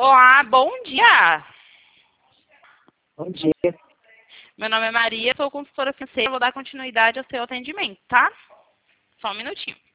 Olá, bom dia. Bom dia. Meu nome é Maria, sou consultora financeira, vou dar continuidade ao seu atendimento, tá? Só um minutinho.